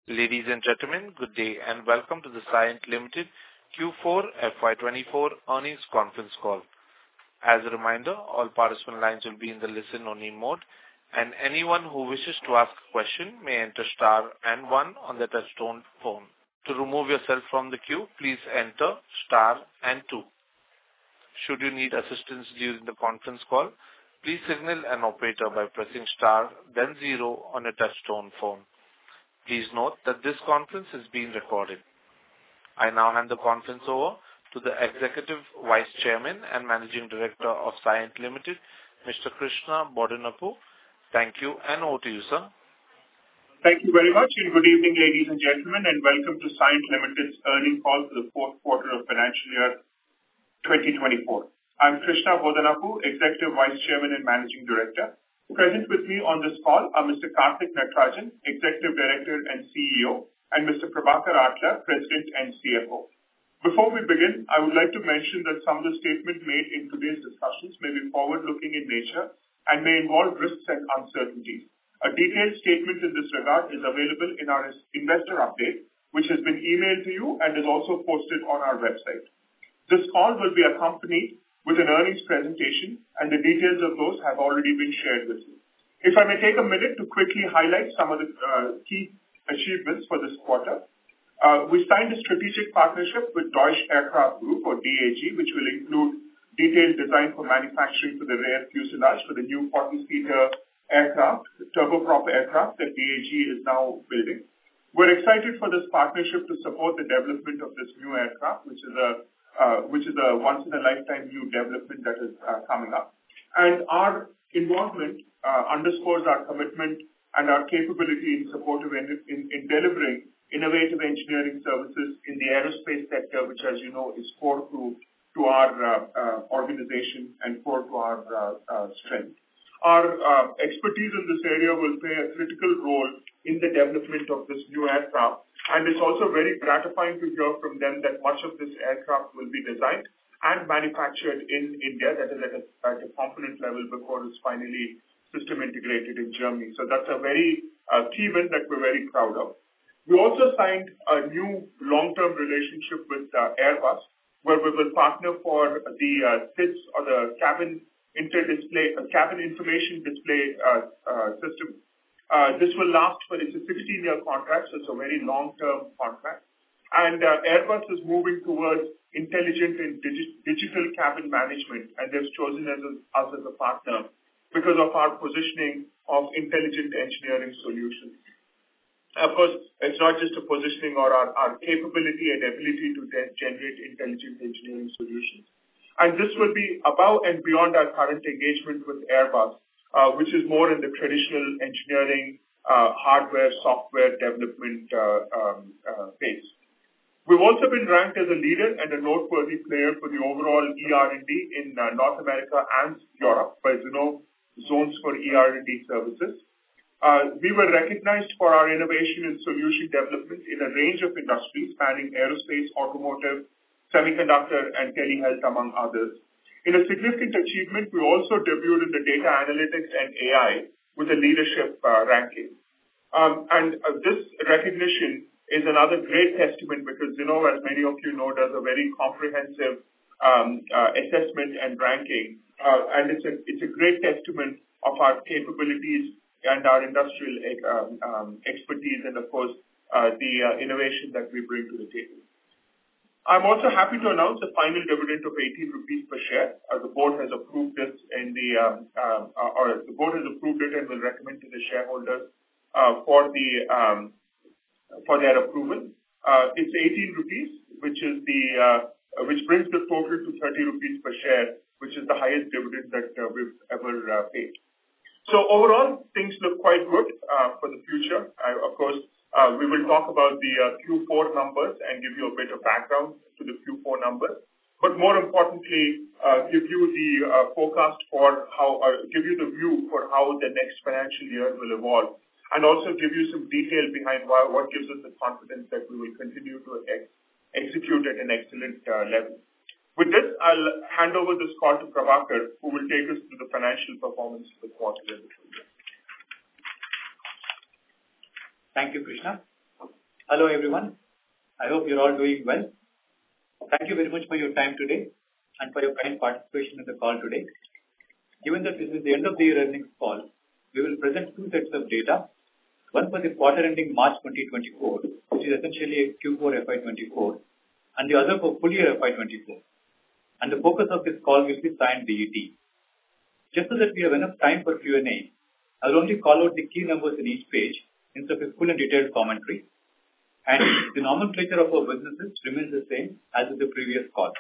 Ladies and gentlemen, good day and welcome to the Cyient Limited Q4 FY24 earnings conference call. As a reminder, all participant lines will be in the listen-only mode, and anyone who wishes to ask a question may enter star and one on the touchtone phone. To remove yourself from the queue, please enter star and two. Should you need assistance during the conference call, please signal an operator by pressing star, then zero on a touchtone phone. Please note that this conference is being recorded. I now hand the conference over to the Executive Vice Chairman and Managing Director of Cyient Limited, Mr. Krishna Bodanapu. Thank you, and over to you, sir. Thank you very much, and good evening, ladies and gentlemen, and welcome to Cyient Limited's earnings call for the fourth quarter of financial year 2024. I'm Krishna Bodanapu, Executive Vice Chairman and Managing Director. Present with me on this call are Mr. Karthik Natarajan, Executive Director and CEO, and Mr. Prabhakar Atla, President and CFO. Before we begin, I would like to mention that some of the statements made in today's discussions may be forward-looking in nature and may involve risks and uncertainties. A detailed statement in this regard is available in our investor update, which has been emailed to you and is also posted on our website. This call will be accompanied with an earnings presentation, and the details of those have already been shared with you. If I may take a minute to quickly highlight some of the key achievements for this quarter. We signed a strategic partnership with Deutsche Aircraft Group, or DAG, which will include detailed design for manufacturing for the rear fuselage for the new 40-seater aircraft, turboprop aircraft that DAG is now building. We're excited for this partnership to support the development of this new aircraft, which is a once-in-a-lifetime new development that is coming up. And our involvement underscores our commitment and our capability in support of in delivering innovative engineering services in the aerospace sector, which, as you know, is core to our organization and core to our strength. Our expertise in this area will play a critical role in the development of this new aircraft, and it's also very gratifying to hear from them that much of this aircraft will be designed and manufactured in India, that is at a component level before it's finally system integrated in Germany. So that's a very key win that we're very proud of. We also signed a new long-term relationship with Airbus, where we will partner for the CIDS, or the cabin information display system. This will last it's a 16-year contract, so it's a very long-term contract. And Airbus is moving towards intelligent and digital cabin management, and they've chosen us as a partner because of our positioning of intelligent engineering solutions. Of course, it's not just a positioning or our capability and ability to generate intelligent engineering solutions. And this will be above and beyond our current engagement with Airbus, which is more in the traditional engineering, hardware, software development phase. We've also been ranked as a leader and a noteworthy player for the overall ER&D in North America and Europe by Zones for ER&D Services. We were recognized for our innovation and solution development in a range of industries spanning aerospace, automotive, semiconductor, and telehealth, among others. In a significant achievement, we also debuted in the data analytics and AI with a leadership ranking. This recognition is another great testament because, as many of you know, does a very comprehensive assessment and ranking. And it's a great testament of our capabilities and our industrial expertise and, of course, the innovation that we bring to the table. I'm also happy to announce a final dividend of 18 rupees per share. The board has approved this the board has approved it and will recommend to the shareholders for their approval. It's 18 rupees, which brings the total to 30 rupees per share, which is the highest dividend that we've ever paid. So overall, things look quite good for the future. Of course, we will talk about the Q4 numbers and give you a bit of background to the Q4 numbers. But more importantly, give you the forecast for give you the view for how the next financial year will evolve, and also give you some detail behind what gives us the confidence that we will continue to execute at an excellent level. With this, I'll hand over this call to Prabhakar, who will take us through the financial performance for the quarter and the full year. Thank you, Krishna. Hello everyone. I hope you're all doing well. Thank you very much for your time today and for your kind participation in the call today. Given that this is the end of the year earnings call, we will present two sets of data. One for the quarter ending March 2024, which is essentially Q4 FY24, and the other for full year FY24. And the focus of this call will be Cyient DET. Just so that we have enough time for Q&A, I will only call out the key numbers in each page instead of a full and detailed commentary. And the nomenclature of our businesses remains the same as with the previous call.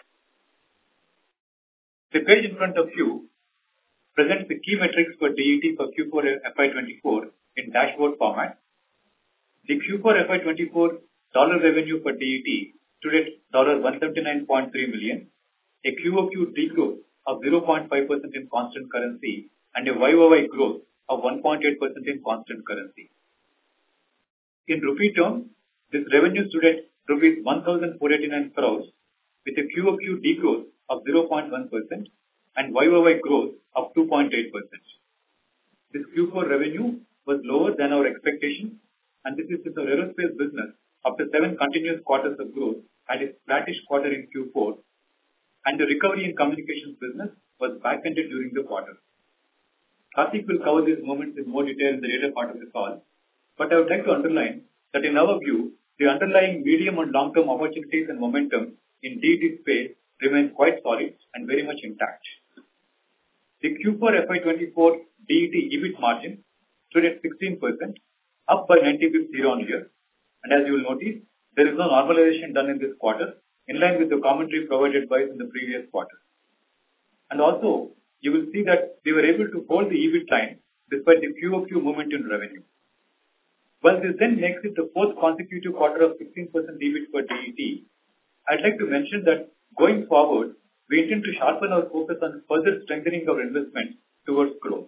The page in front of you presents the key metrics for DET for Q4 FY24 in dashboard format. The Q4 FY24 dollar revenue for DET stood at $179.3 million, a QOQ degrowth of 0.5% in constant currency and a YOY growth of 1.8% in constant currency. In rupee terms, this revenue stood at rupees 1,489 crores with a QOQ degrowth of 0.1% and YOY growth of 2.8%. This Q4 revenue was lower than our expectations, and this is with our aerospace business after 7 continuous quarters of growth had a flattish quarter in Q4, and the recovery in communications business was back-ended during the quarter. Karthik will cover these moments in more detail in the later part of the call, but I would like to underline that in our view, the underlying medium and long-term opportunities and momentum in DET space remain quite solid and very much intact. The Q4 FY24 DET EBIT margin stood at 16%, up by 90 basis points year-on-year. And as you will notice, there is no normalization done in this quarter, in line with the commentary provided by us in the previous quarter. And also, you will see that we were able to hold the EBIT line despite the QOQ movement in revenue. While this then makes it the fourth consecutive quarter of 16% EBIT for DET, I'd like to mention that going forward, we intend to sharpen our focus on further strengthening our investment towards growth.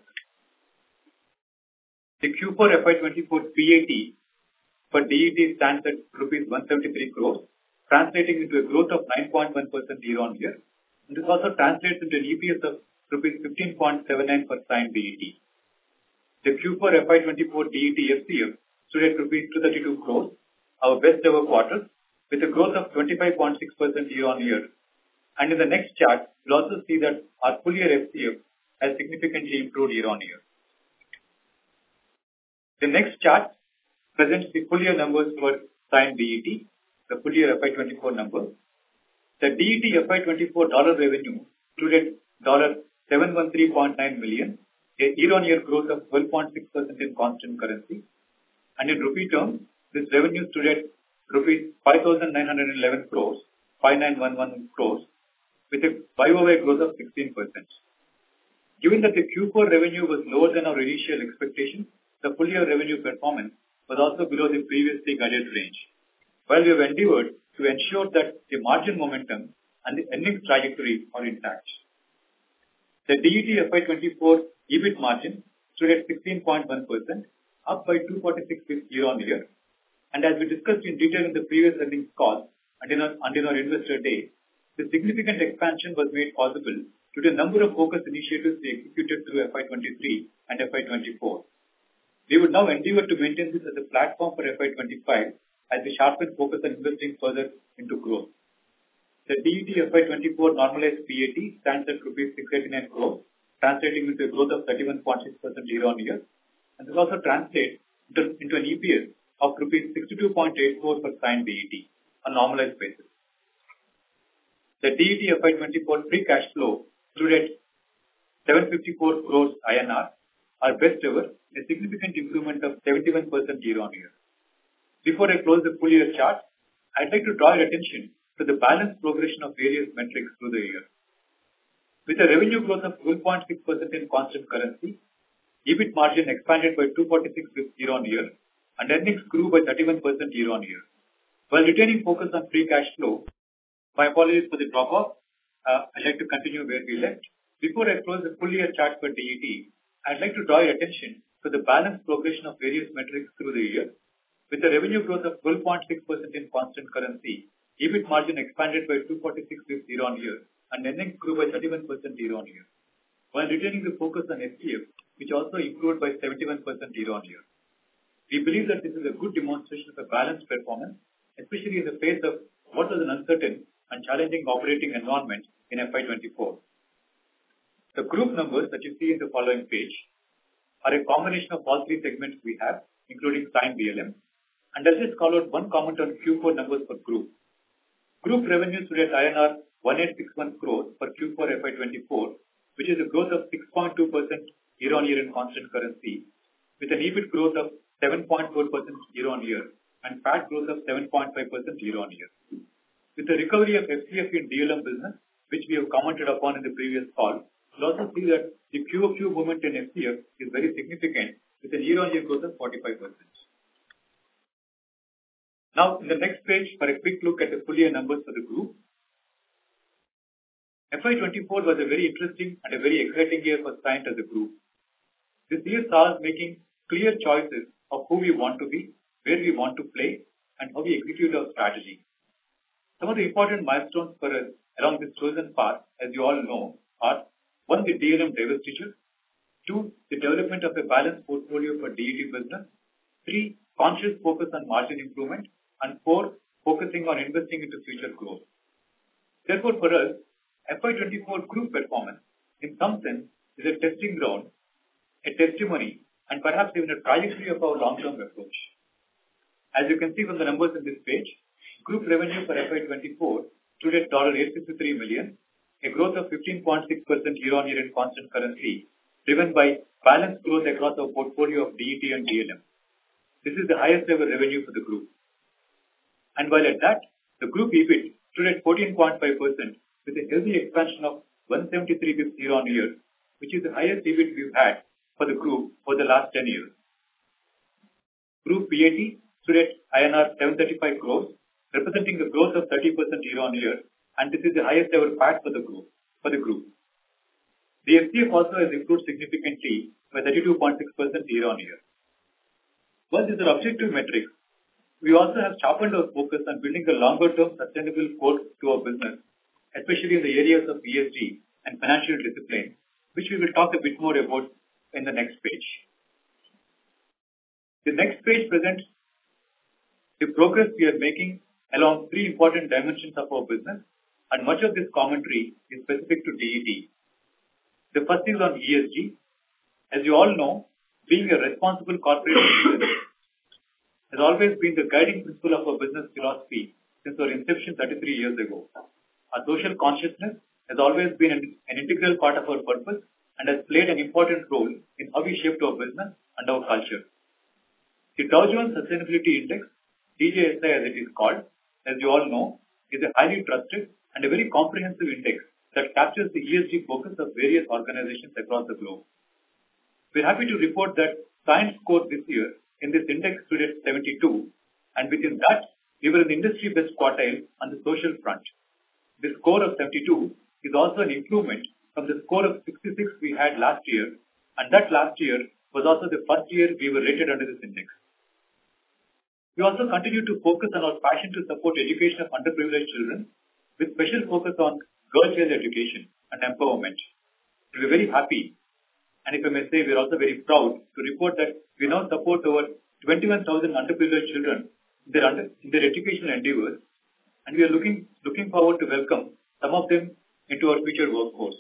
The Q4 FY24 PAT for DET stands at rupees 173 crores, translating into a growth of 9.1% year-on-year. And this also translates into an EPS of rupees 15.79 for Cyient DET. The Q4 FY24 DET FCF stood at rupees 232 crores, our best ever quarter, with a growth of 25.6% year-on-year. And in the next chart, you'll also see that our full year FCF has significantly improved year-on-year. The next chart presents the full year numbers for Cyient DET, the full year FY24 numbers. The DET FY24 dollar revenue stood at $713.9 million, a year-on-year growth of 12.6% in constant currency. And in rupee terms, this revenue stood at rupees 5,911 crores, 5,911 crores, with a YOY growth of 16%. Given that the Q4 revenue was lower than our initial expectations, the full year revenue performance was also below the previously guided range. While we have endeavored to ensure that the margin momentum and the earnings trajectory are intact. The DET FY24 EBIT margin stood at 16.1%, up by 246 basis points year-on-year. And as we discussed in detail in the previous earnings call and in our investor day, the significant expansion was made possible due to a number of focus initiatives we executed through FY23 and FY24. We would now endeavor to maintain this as a platform for FY25 as we sharpen focus on investing further into growth. The DET FY24 normalized PAT stands at rupees 689 crores, translating into a growth of 31.6% year-on-year. And this also translates into an EPS of rupees 62.84 for Cyient DET, on normalized basis. The DET FY24 free cash flow stood at 754 crores INR, our best ever, a significant improvement of 71% year-on-year. Before I close the full year chart, I'd like to draw your attention to the balanced progression of various metrics through the year. With a revenue growth of 12.6% in constant currency, EBIT margin expanded by 246 basis points year-on-year, and earnings grew by 31% year-on-year. While retaining focus on free cash flow, my apologies for the drop-off, I'd like to continue where we left. Before I close the full year chart for DET, I'd like to draw your attention to the balanced progression of various metrics through the year. With a revenue growth of 12.6% in constant currency, EBIT margin expanded by 246 basis points year-on-year, and earnings grew by 31% year-on-year. While retaining the focus on FCF, which also improved by 71% year-on-year. We believe that this is a good demonstration of a balanced performance, especially in the face of what was an uncertain and challenging operating environment in FY24. The group numbers that you see in the following page are a combination of all three segments we have, including Cyient DLM, and I'll just call out one comment on Q4 numbers for group. Group revenues stood at INR 1861 crores for Q4 FY24, which is a growth of 6.2% year-on-year in constant currency, with an EBIT growth of 7.4% year-on-year and PAT growth of 7.5% year-on-year. With the recovery of FCF in DLM business, which we have commented upon in the previous call, you'll also see that the QOQ movement in FCF is very significant, with a year-on-year growth of 45%. Now, in the next page, for a quick look at the full year numbers for the group. FY24 was a very interesting and a very exciting year for Cyient as a group. This year saw us making clear choices of who we want to be, where we want to play, and how we execute our strategy. Some of the important milestones for us along this chosen path, as you all know, are 1. The DLM divestiture, 2. The development of a balanced portfolio for DET business, 3. Conscious focus on margin improvement, and 4. Focusing on investing into future growth. Therefore, for us, FY24 group performance, in some sense, is a testing ground, a testimony, and perhaps even a trajectory of our long-term approach. As you can see from the numbers in this page, group revenue for FY24 stood at $853 million, a growth of 15.6% year-on-year in constant currency, driven by balanced growth across our portfolio of DET and DLM. This is the highest ever revenue for the group. And while at that, the group EBIT stood at 14.5% with a healthy expansion of 173 bps year-on-year, which is the highest EBIT we've had for the group for the last 10 years. Group PAT stood at INR 735 crores, representing a growth of 30% year-on-year, and this is the highest ever PAT for the group. The FCF also has improved significantly by 32.6% year-on-year. While these are objective metrics, we also have sharpened our focus on building a longer-term sustainable core to our business, especially in the areas of ESG and financial discipline, which we will talk a bit more about in the next page. The next page presents the progress we are making along three important dimensions of our business, and much of this commentary is specific to DET. The first is on ESG. As you all know, being a responsible corporate citizen has always been the guiding principle of our business philosophy since our inception 33 years ago. Our social consciousness has always been an integral part of our purpose and has played an important role in how we shaped our business and our culture. The Dow Jones Sustainability Index, DJSI as it is called, as you all know, is a highly trusted and a very comprehensive index that captures the ESG focus of various organizations across the globe. We're happy to report that Cyient score this year in this index stood at 72, and within that, we were in the industry best quartile on the social front. This score of 72 is also an improvement from the score of 66 we had last year, and that last year was also the first year we were rated under this index. We also continue to focus on our passion to support education of underprivileged children, with special focus on girl child education and empowerment. We are very happy, and if I may say, we are also very proud to report that we now support over 21,000 underprivileged children in their educational endeavors, and we are looking forward to welcome some of them into our future workforce.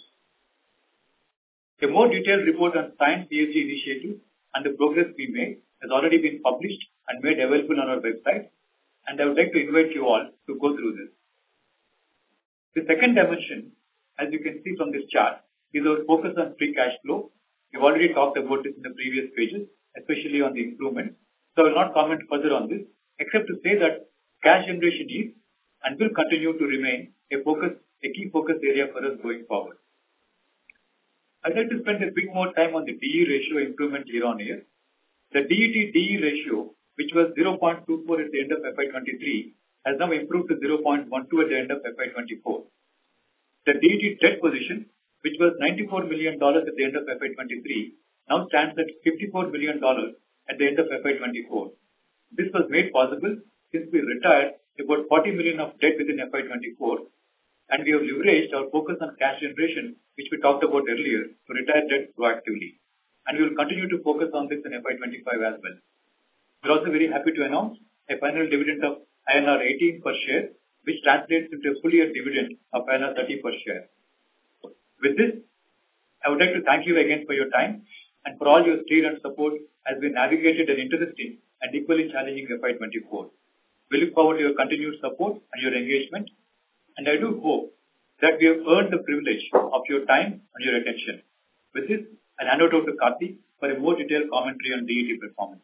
A more detailed report on Cyient ESG initiatives and the progress we made has already been published and made available on our website, and I would like to invite you all to go through this. The second dimension, as you can see from this chart, is our focus on free cash flow. We've already talked about this in the previous pages, especially on the improvement, so I will not comment further on this, except to say that cash generation is and will continue to remain a key focus area for us going forward. I'd like to spend a bit more time on the DE ratio improvement year-on-year. The DET-DE ratio, which was 0.24 at the end of FY23, has now improved to 0.12 at the end of FY24. The DET debt position, which was $94 million at the end of FY23, now stands at $54 million at the end of FY24. This was made possible since we retired about $40 million of debt within FY24, and we have leveraged our focus on cash generation, which we talked about earlier, to retire debt proactively. And we will continue to focus on this in FY25 as well. We're also very happy to announce a final dividend of INR 18 per share, which translates into a full year dividend of INR 30 per share. With this, I would like to thank you again for your time and for all your steer and support as we navigated an interesting and equally challenging FY24. We look forward to your continued support and your engagement, and I do hope that we have earned the privilege of your time and your attention. With this, I'll hand over to Karthik for a more detailed commentary on DET performance.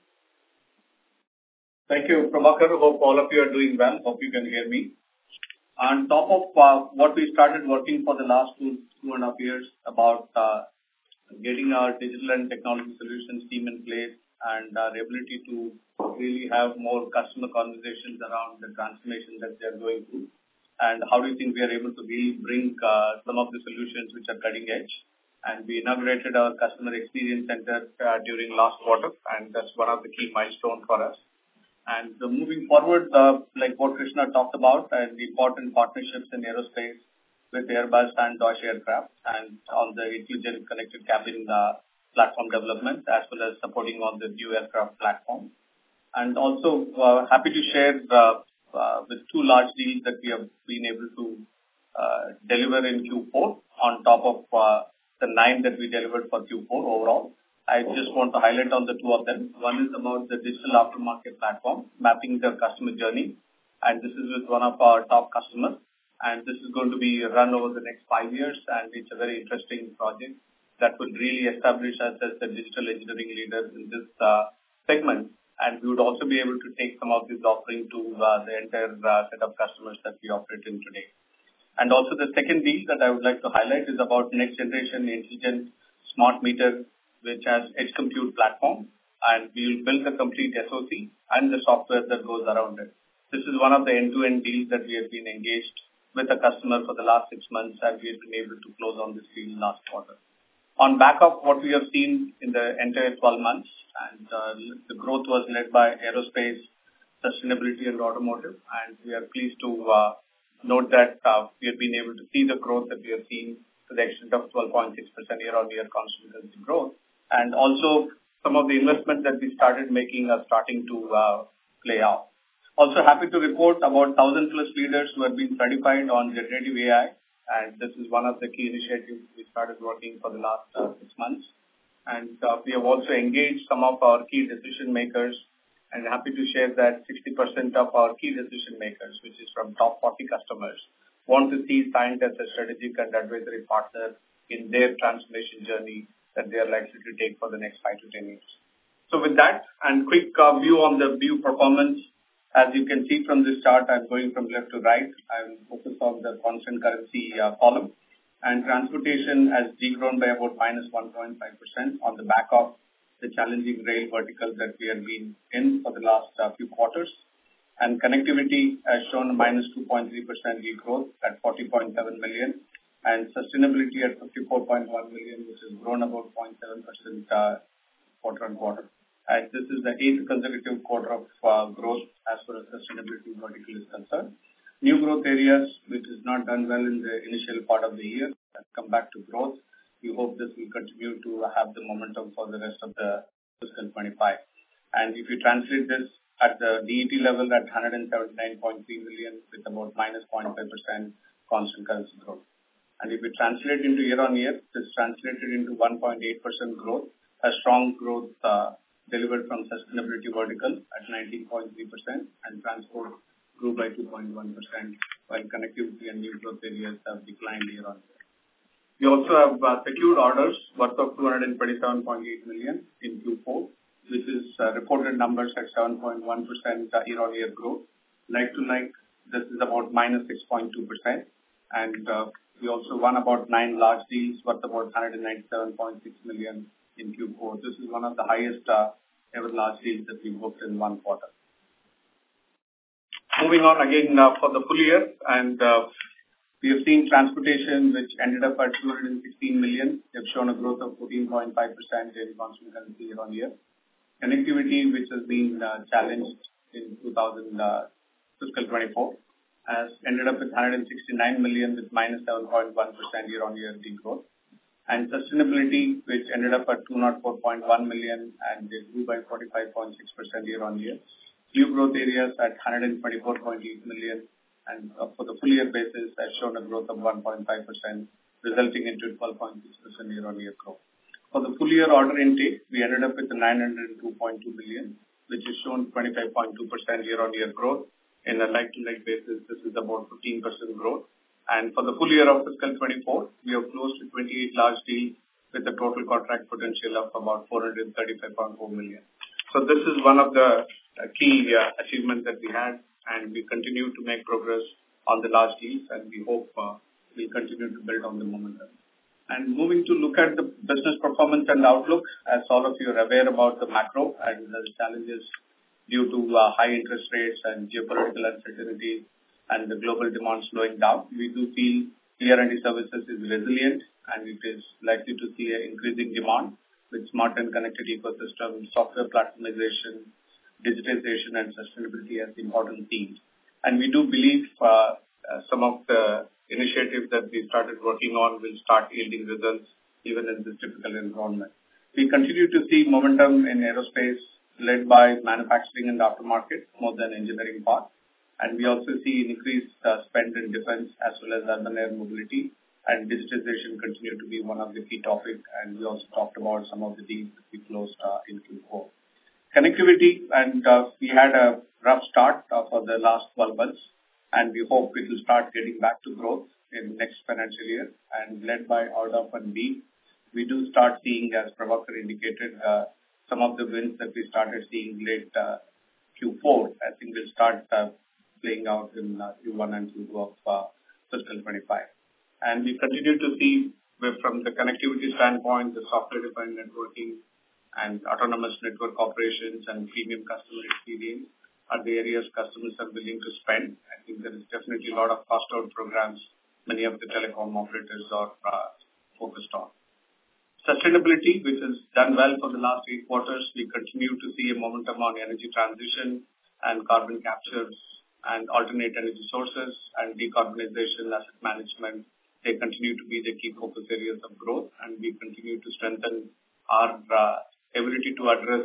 Thank you, Prabhakar. Hope all of you are doing well. Hope you can hear me. On top of what we started working for the last two and a half years about getting our digital and technology solutions team in place and our ability to really have more customer conversations around the transformation that they are going through, and how do you think we are able to really bring some of the solutions which are cutting edge. And we inaugurated our customer experience center during last quarter, and that's one of the key milestones for us. And moving forward, like what Krishna talked about, the important partnerships in aerospace with Airbus and Deutsche Aircraft, and on the intelligent connected cabin platform development, as well as supporting on the new aircraft platform. And also happy to share with two large deals that we have been able to deliver in Q4 on top of the 9 that we delivered for Q4 overall. I just want to highlight on the two of them. One is about the digital aftermarket platform, mapping the customer journey. And this is with one of our top customers. And this is going to be run over the next 5 years. And it's a very interesting project that would really establish us as the digital engineering leader in this segment. And we would also be able to take some of these offerings to the entire set of customers that we operate in today. And also the second deal that I would like to highlight is about next generation intelligent smart meter, which has edge compute platform, and we will build the complete SoC and the software that goes around it. This is one of the end-to-end deals that we have been engaged with a customer for the last 6 months, and we have been able to close on this deal last quarter. On back of what we have seen in the entire 12 months, and the growth was led by aerospace, sustainability, and automotive, and we are pleased to note that we have been able to see the growth that we have seen to the extent of 12.6% year-on-year constant currency growth. And also, some of the investments that we started making are starting to play out. Also happy to report about 1,000 plus leaders who have been certified on generative AI. And this is one of the key initiatives we started working for the last 6 months. And we have also engaged some of our key decision makers, and happy to share that 60% of our key decision makers, which is from top 40 customers, want to see Cyient as a strategic and advisory partner in their transformation journey that they are likely to take for the next 5 to 10 years. So with that, and quick view on the view performance, as you can see from this chart, I'm going from left to right. I'm focused on the constant currency column. And transportation has degrown by about minus 1.5% on the back of the challenging rail vertical that we have been in for the last few quarters. And connectivity has shown a minus 2.3% degrowth at 40.7 million. And sustainability at 54.1 million, which has grown about 0.7% quarter on quarter. And this is the 8th consecutive quarter of growth as far as sustainability vertical is concerned. New growth areas, which is not done well in the initial part of the year, have come back to growth. We hope this will continue to have the momentum for the rest of the fiscal 25. And if you translate this at the DET level at 179.3 million with about minus 0.5% constant currency growth. And if we translate into year-on-year, this translated into 1.8% growth, a strong growth delivered from sustainability vertical at 19.3%, and transport grew by 2.1%, while connectivity and new growth areas have declined year-on-year. We also have secured orders worth of 227.8 million in Q4, which is reported numbers at 7.1% year-on-year growth. Like to like, this is about minus 6.2%. And we also won about 9 large deals worth about 197.6 million in Q4. This is one of the highest ever large deals that we booked in one quarter. Moving on again for the full year, and we have seen transportation, which ended up at 216 million. They have shown a growth of 14.5% in constant currency year-on-year. Connectivity, which has been challenged in fiscal 24, has ended up with 169 million with minus 7.1% year-on-year degrowth. and sustainability, which ended up at 204.1 million, and they grew by 45.6% year-on-year. New growth areas at 124.8 million, and for the full year basis, has shown a growth of 1.5%, resulting into 12.6% year-on-year growth. For the full year order intake, we ended up with 902.2 million, which is shown 25.2% year-on-year growth. In a like-to-like basis, this is about 15% growth. And for the full year of fiscal 24, we have closed to 28 large deals with a total contract potential of about 435.4 million. So this is one of the key achievements that we had, and we continue to make progress on the large deals, and we hope we'll continue to build on the momentum. And moving to look at the business performance and outlook, as all of you are aware about the macro and the challenges due to high interest rates and geopolitical uncertainty and the global demand slowing down, we do feel ER&D services is resilient, and it is likely to see an increasing demand with smart and connected ecosystem, software platformization, digitization, and sustainability as important themes. And we do believe some of the initiatives that we started working on will start yielding results even in this difficult environment. We continue to see momentum in aerospace led by manufacturing and aftermarket more than engineering part. And we also see increased spend in defense as well as urban air mobility, and digitization continue to be one of the key topics. And we also talked about some of the deals that we closed in Q4. Connectivity, and we had a rough start for the last 12 months, and we hope it will start getting back to growth in next financial year. And led by RDOF and B, we do start seeing, as Prabhakar indicated, some of the wins that we started seeing late Q4, I think will start playing out in Q1 and Q2 of fiscal 25. And we continue to see, from the connectivity standpoint, the software-defined networking and autonomous network operations and premium customer experience are the areas customers are willing to spend. I think there is definitely a lot of cost-out programs many of the telecom operators are focused on. Sustainability, which has done well for the last 8 quarters, we continue to see a momentum on energy transition and carbon capture and alternate energy sources and decarbonization, asset management. They continue to be the key focus areas of growth, and we continue to strengthen our ability to address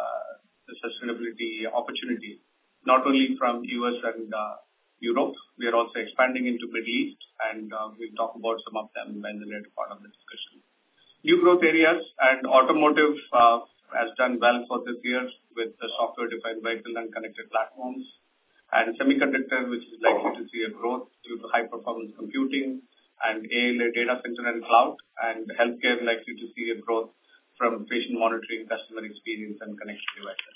the sustainability opportunity, not only from US and Europe. We are also expanding into Middle East, and we'll talk about some of them in the later part of the discussion. New growth areas, and automotive has done well for this year with the software-defined vehicle and connected platforms, and semiconductor, which is likely to see a growth due to high-performance computing, and AI data center and cloud, and healthcare likely to see a growth from patient monitoring, customer experience, and connected devices.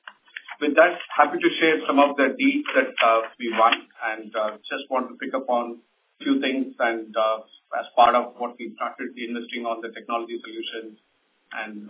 With that, happy to share some of the deals that we won, and just want to pick up on a few things. And as part of what we started investing on the technology solutions and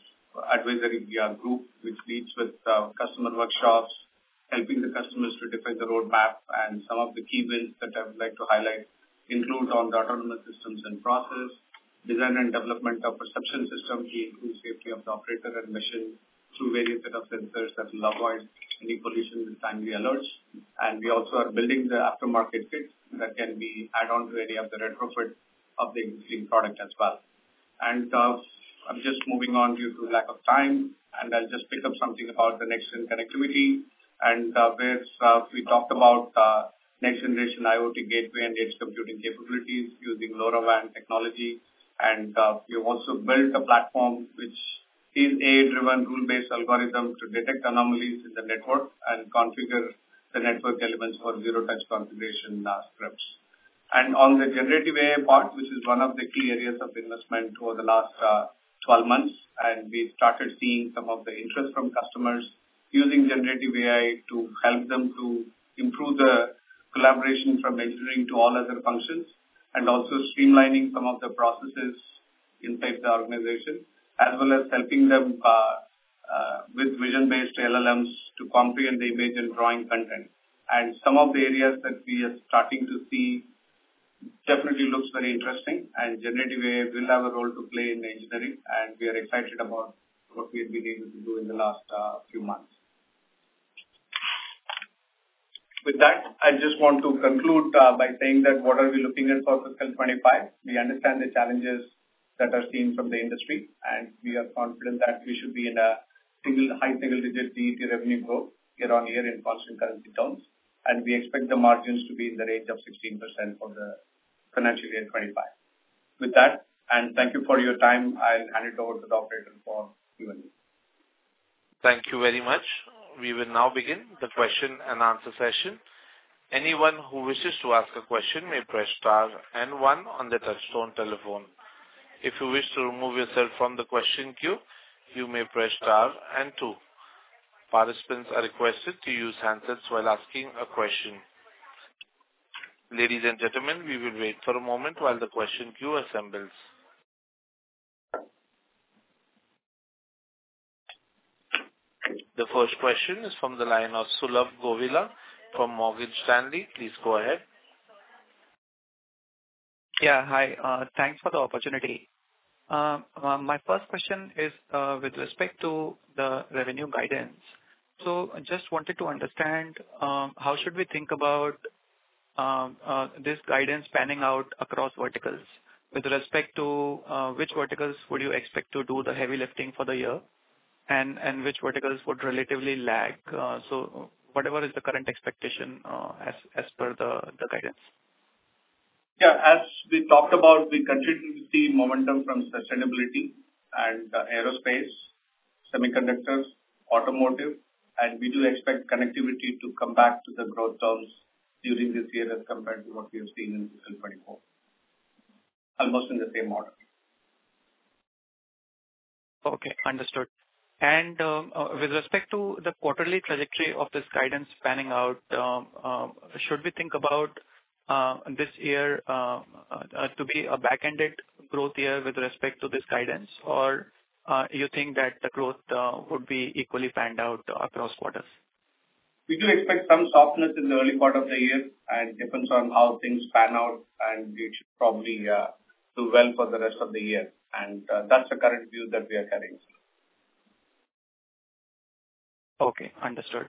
advisory group, which leads with customer workshops, helping the customers to define the roadmap, and some of the key wins that I would like to highlight include on the autonomous systems and process, design and development of perception systems to improve safety of the operator and mission through various set of sensors that will avoid any collision with timely alerts. And we also are building the aftermarket kits that can be add-on to any of the retrofit of the existing product as well. And I'm just moving on due to lack of time, and I'll just pick up something about the next-gen connectivity, and where we talked about next-generation IoT gateway and edge computing capabilities using LoRaWAN technology. And we have also built a platform which is AI-driven rule-based algorithm to detect anomalies in the network and configure the network elements for zero-touch configuration scripts. And on the generative AI part, which is one of the key areas of investment over the last 12 months, and we started seeing some of the interest from customers using generative AI to help them to improve the collaboration from engineering to all other functions, and also streamlining some of the processes inside the organization, as well as helping them with vision-based LLMs to comprehend the image and drawing content. And some of the areas that we are starting to see definitely looks very interesting, and generative AI will have a role to play in engineering, and we are excited about what we have been able to do in the last few months. With that, I just want to conclude by saying that what are we looking at for fiscal 25? We understand the challenges that are seen from the industry, and we are confident that we should be in a high single-digit DET revenue growth year-on-year in constant currency terms, and we expect the margins to be in the range of 16% for the financial year 25. With that, and thank you for your time, I'll hand it over to the operator for Q&A. Thank you very much. We will now begin the question and answer session. Anyone who wishes to ask a question may press star and one on the touchtone telephone. If you wish to remove yourself from the question queue, you may press star and two. Participants are requested to use handsets while asking a question. Ladies and gentlemen, we will wait for a moment while the question queue assembles. The first question is from the line of Sulabh Govila from Morgan Stanley. Please go ahead. Yeah, hi. Thanks for the opportunity. My first question is with respect to the revenue guidance. So I just wanted to understand how should we think about this guidance panning out across verticals? With respect to which verticals would you expect to do the heavy lifting for the year, and which verticals would relatively lag? So whatever is the current expectation as per the guidance. Yeah, as we talked about, we continue to see momentum from sustainability and aerospace, semiconductors, automotive, and we do expect connectivity to come back to the growth terms during this year as compared to what we have seen in fiscal 24. Almost in the same order. Okay, understood. And with respect to the quarterly trajectory of this guidance panning out, should we think about this year to be a back-ended growth year with respect to this guidance, or you think that the growth would be equally panned out across quarters? We do expect some softness in the early part of the year, and depends on how things pan out, and we should probably do well for the rest of the year. And that's the current view that we are carrying. Okay, understood.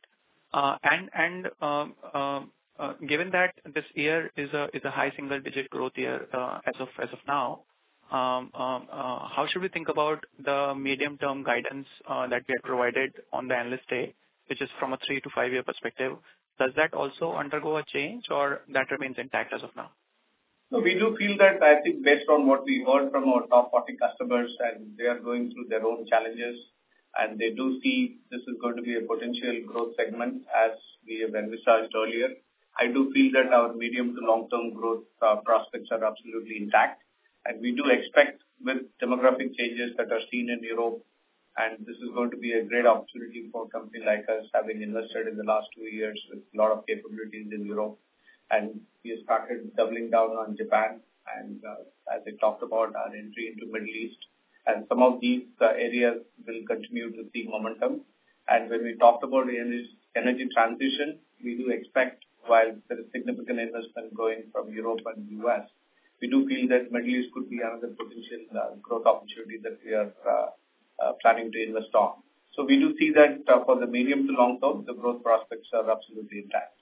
Given that this year is a high single-digit growth year as of now, how should we think about the medium-term guidance that we had provided on the Analyst Day, which is from a 3 to 5 year perspective? Does that also undergo a change, or that remains intact as of now? So we do feel that, I think, based on what we heard from our top 40 customers, and they are going through their own challenges, and they do see this is going to be a potential growth segment as we have envisaged earlier. I do feel that our medium to long-term growth prospects are absolutely intact, and we do expect with demographic changes that are seen in Europe, and this is going to be a great opportunity for a company like us, having invested in the last 2 years with a lot of capabilities in Europe, and we have started doubling down on Japan, and as I talked about, our entry into Middle East, and some of these areas will continue to see momentum. And when we talked about the energy transition, we do expect, while there is significant investment going from Europe and the US, we do feel that Middle East could be another potential growth opportunity that we are planning to invest on. So we do see that for the medium to long term, the growth prospects are absolutely intact.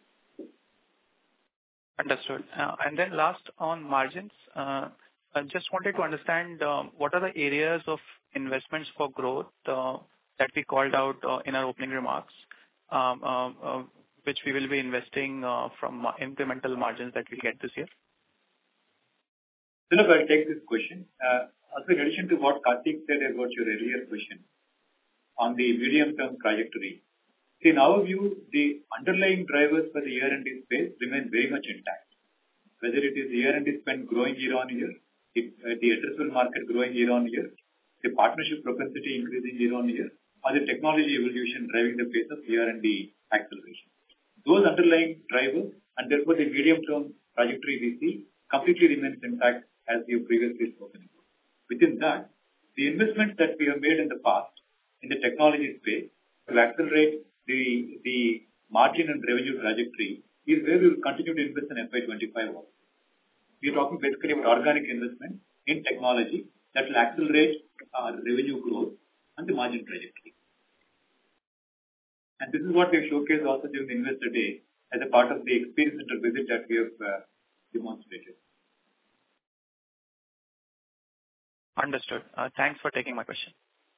Understood. And then last on margins, I just wanted to understand what are the areas of investments for growth that we called out in our opening remarks, which we will be investing from incremental margins that we get this year? Sulabh, I'll take this question. Also, in addition to what Karthik said about your earlier question on the medium-term trajectory, in our view, the underlying drivers for the R&D space remain very much intact. Whether it is the R&D spend growing year on year, the addressable market growing year on year, the partnership propensity increasing year on year, or the technology evolution driving the pace of R&D acceleration. Those underlying drivers, and therefore the medium-term trajectory we see, completely remains intact as we have previously spoken about. Within that, the investments that we have made in the past in the technology space to accelerate the margin and revenue trajectory is where we will continue to invest in FY25 also. We are talking basically about organic investment in technology that will accelerate revenue growth and the margin trajectory. And this is what we have showcased also during the Investor Day as a part of the experience center visit that we have demonstrated. Understood. Thanks for taking my question.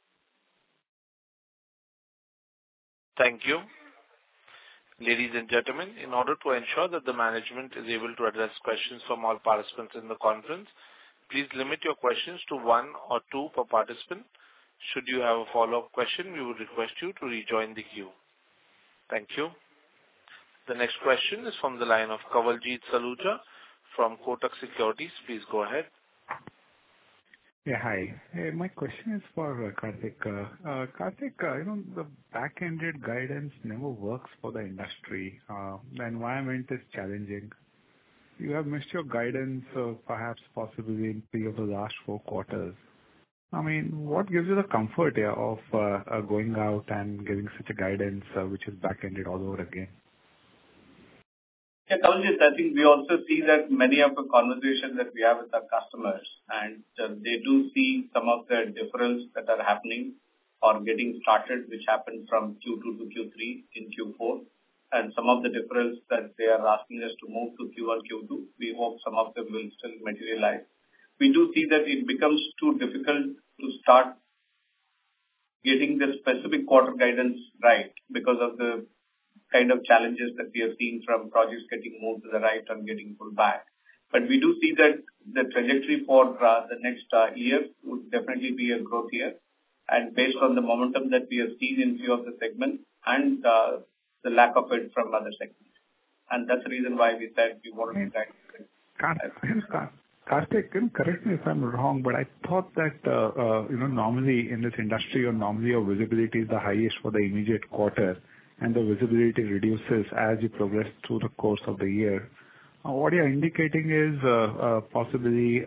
Thank you. Ladies and gentlemen, in order to ensure that the management is able to address questions from all participants in the conference, please limit your questions to 1 or 2 per participant. Should you have a follow-up question, we would request you to rejoin the queue. Thank you. The next question is from the line of Kawaljeet Saluja from Kotak Securities. Please go ahead. Yeah, hi. Hey, my question is for Karthik. Karthik, the back-ended guidance never works for the industry. The environment is challenging. You have missed your guidance, perhaps possibly in 3 of the last 4 quarters. I mean, what gives you the comfort here of going out and giving such a guidance which is back-ended all over again? Yeah, Kawaljeet, I think we also see that many of the conversations that we have with our customers, and they do see some of the deferrals that are happening or getting started, which happened from Q2 to Q3 in Q4. And some of the deferrals that they are asking us to move to Q1, Q2, we hope some of them will still materialize. We do see that it becomes too difficult to start getting the specific quarter guidance right because of the kind of challenges that we have seen from projects getting moved to the right and getting pulled back. But we do see that the trajectory for the next year would definitely be a growth year. And based on the momentum that we have seen in few of the segments and the lack of it from other segments. And that's the reason why we said we wanted to guide. Karthik, correct me if I'm wrong, but I thought that, normally in this industry or normally your visibility is the highest for the immediate quarter and the visibility reduces as you progress through the course of the year. What you're indicating is possibly,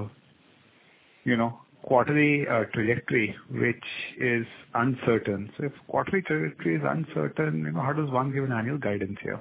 quarterly trajectory, which is uncertain. So if quarterly trajectory is uncertain, how does one give an annual guidance here?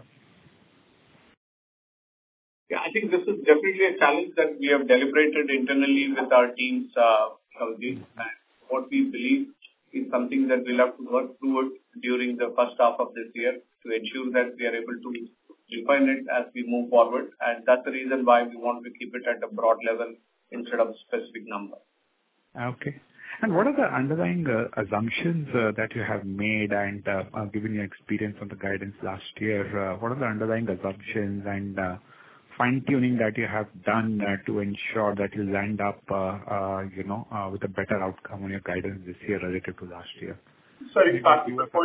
Yeah, I think this is definitely a challenge that we have deliberated internally with our teams, Kawaljeet. And what we believe is something that we'll have to work through it during the first half of this year to ensure that we are able to define it as we move forward. And that's the reason why we want to keep it at a broad level instead of a specific number. Okay. And what are the underlying assumptions that you have made and given your experience on the guidance last year? What are the underlying assumptions and fine-tuning that you have done to ensure that you land up, with a better outcome on your guidance this year relative to last year? Sorry, Karthik, before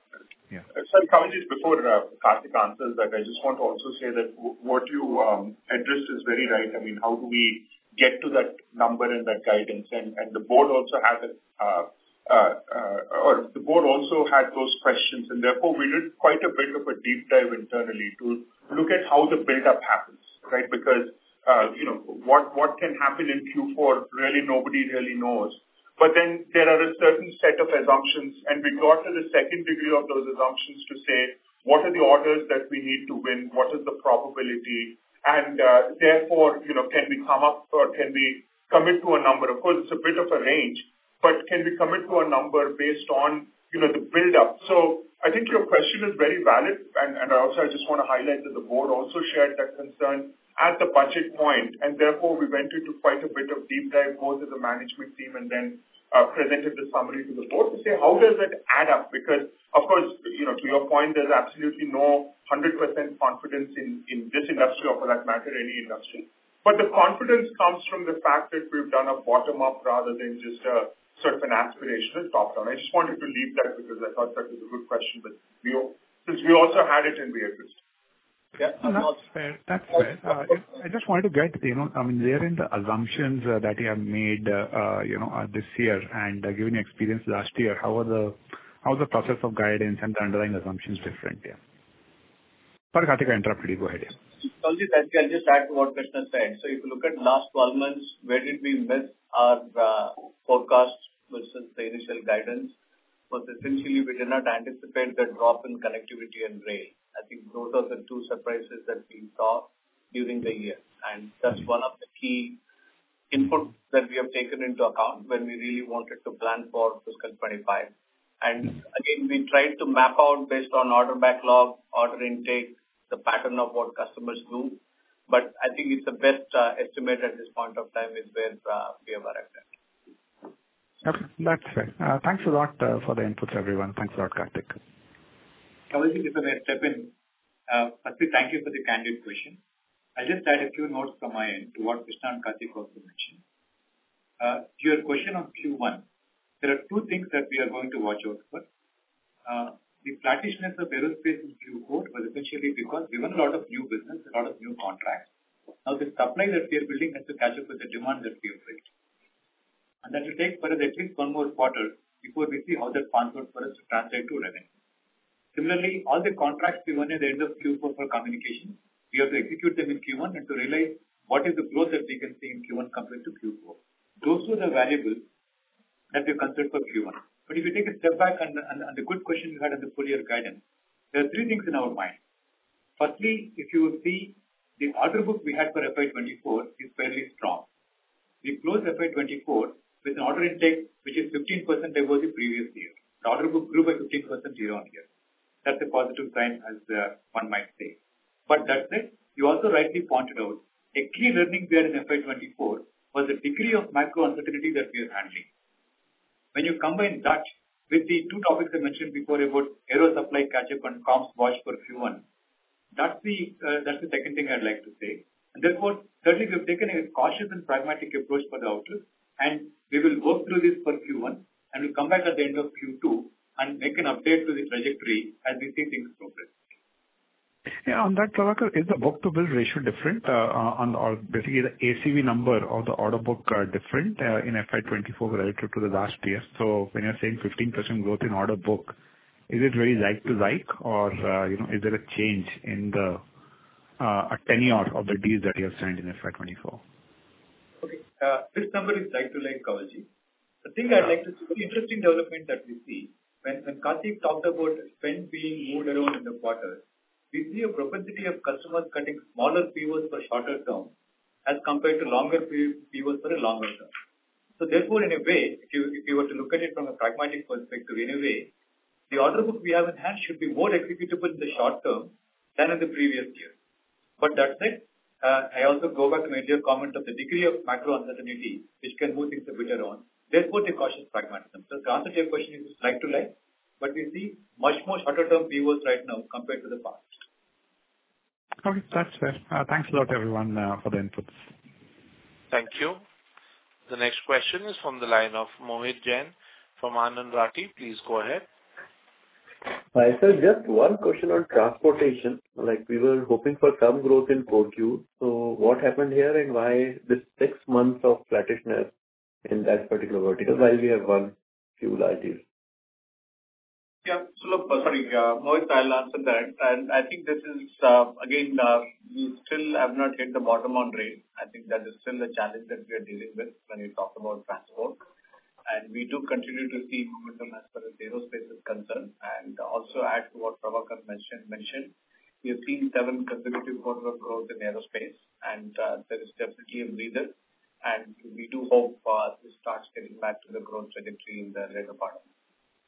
Karthik answers that, I just want to also say that what you addressed is very right. I mean, how do we get to that number and that guidance? And the board also had the board also had those questions, and therefore we did quite a bit of a deep dive internally to look at how the build-up happens, right? Because what can happen in Q4, really nobody really knows. But then there are a certain set of assumptions, and we got to the second degree of those assumptions to say, what are the orders that we need to win? What is the probability? And therefore, can we come up or can we commit to a number? Of course, it's a bit of a range, but can we commit to a number based on, the build-up? So I think your question is very valid, and I just want to highlight that the board also shared that concern at the budget point, and therefore we went into quite a bit of deep dive both as a management team and then presented the summary to the board to say how does that add up? Because, of course, to your point, there's absolutely no 100% confidence in this industry or for that matter, any industry. But the confidence comes from the fact that we've done a bottom-up rather than just a sort of an aspirational top-down. I just wanted to leave that because I thought that was a good question, but since we also had it and we addressed it. Yeah, that's fair. That's fair. I just wanted to get, there in the assumptions that you have made, this year and given your experience last year, how's the process of guidance and the underlying assumptions different? Yeah. Sorry, Karthik, I interrupted you. Go ahead. I'll just add to what Krishna said. So if you look at last 12 months, where did we miss our forecast versus the initial guidance? Was essentially we did not anticipate the drop in connectivity and rail. I think those are the two surprises that we saw during the year. And that's one of the key inputs that we have taken into account when we really wanted to plan for fiscal 25. And again, we tried to map out based on order backlog, order intake, the pattern of what customers do. But I think it's the best estimate at this point of time is where we have arrived at. Okay, that's fair. Thanks a lot for the inputs, everyone. Thanks a lot, Karthik. Kawaljeet, if I may step in, firstly, thank you for the candid question. I'll just add a few notes from my end to what Krishna and Karthik also mentioned. To your question on Q1, there are two things that we are going to watch out for. The flattishness of aerospace in Q4 was essentially because given a lot of new business, a lot of new contracts, now the supply that we are building has to catch up with the demand that we have built. And that will take for us at least one more quarter before we see how that pans out for us to translate to revenue. Similarly, all the contracts we won at the end of Q4 for communication, we have to execute them in Q1 and to realize what is the growth that we can see in Q1 compared to Q4. Those were the variables that we considered for Q1. But if you take a step back and the good question you had on the full year guidance, there are three things in our mind. Firstly, if you see the order book we had for FY24 is fairly strong. We closed FY24 with an order intake which is 15% above the previous year. The order book grew by 15% year on year. That's a positive sign, as one might say. But that said, you also rightly pointed out, a key learning we had in FY24 was the degree of macro uncertainty that we are handling. When you combine that with the two topics I mentioned before about aero supply catch-up and comms watch for Q1, that's the second thing I'd like to say. And therefore, thirdly, we've taken a cautious and pragmatic approach for the outlook, and we will work through this for Q1, and we'll come back at the end of Q2 and make an update to the trajectory as we see things progress. Yeah, on that, Prabhakar, is the book-to-bill ratio different or basically the ACV number or the order book different in FY24 relative to the last year? So when you're saying 15% growth in order book, is it very like to like, or is there a change in the tenure of the deals that you have signed in FY24? Okay, this number is like to like, Kawaljeet. The thing I'd like to see, the interesting development that we see, when Karthik talked about spend being moved around in the quarter, we see a propensity of customers cutting smaller POs for shorter term as compared to longer POs for a longer term. So therefore, in a way, if you were to look at it from a pragmatic perspective, in a way, the order book we have in hand should be more executable in the short term than in the previous year. But that said, I also go back to my earlier comment of the degree of macro uncertainty which can move things a bit around. Therefore, the cautious pragmatism. So the answer to your question is like to like, but we see much more shorter term POs right now compared to the past. Okay, that's fair. Thanks a lot, everyone, for the inputs. Thank you. The next question is from the line of Mohit Jain from Anand Rathi. Please go ahead. Hi, sir. Just one question on transportation. Like we were hoping for some growth in 4Q. So what happened here and why this 6 months of flattishness in that particular vertical while we have won few large deals? Yeah. So look, Mohit, I'll answer that. And I think this is, again, we still have not hit the bottom on rail. I think that is still a challenge that we are dealing with when we talk about transport. And we do continue to see momentum as far as aerospace is concerned. And also add to what Prabhakar mentioned, we have seen 7 consecutive quarters of growth in aerospace. And there is definitely a breather. And we do hope this starts getting back to the growth trajectory in the later part of it.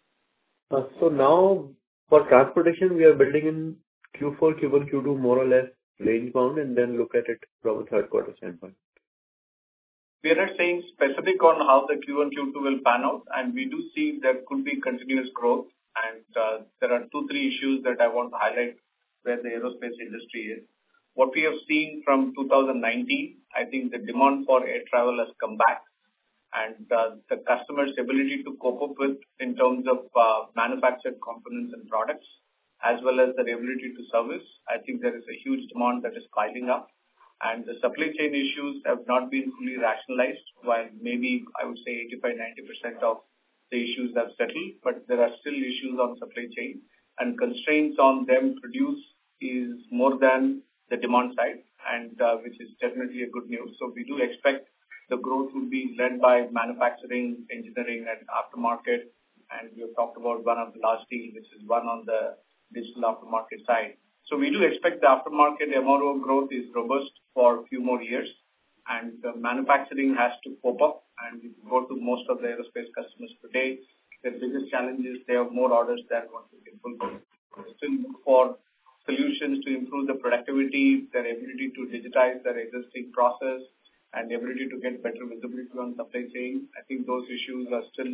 So now for transportation, we are building in Q4, Q1, Q2 more or less range bound and then look at it from a third quarter standpoint. We are not saying specific on how the Q1, Q2 will pan out, and we do see there could be continuous growth. And there are 2-3 issues that I want to highlight where the aerospace industry is. What we have seen from 2019, I think the demand for air travel has come back. And the customer's ability to cope up with in terms of manufactured components and products, as well as their ability to service, I think there is a huge demand that is piling up. And the supply chain issues have not been fully rationalized, while maybe I would say 85-90% of the issues have settled, but there are still issues on supply chain. And constraints on them to produce is more than the demand side, and which is definitely a good news. So we do expect the growth will be led by manufacturing, engineering, and aftermarket. And we have talked about one of the last deals, which is one on the digital aftermarket side. So we do expect the aftermarket MRO growth is robust for a few more years. And the manufacturing has to cope up. And if you go to most of the aerospace customers today, their biggest challenge is they have more orders than what they can fulfill. They still look for solutions to improve the productivity, their ability to digitize their existing process, and ability to get better visibility on supply chain. I think those issues are still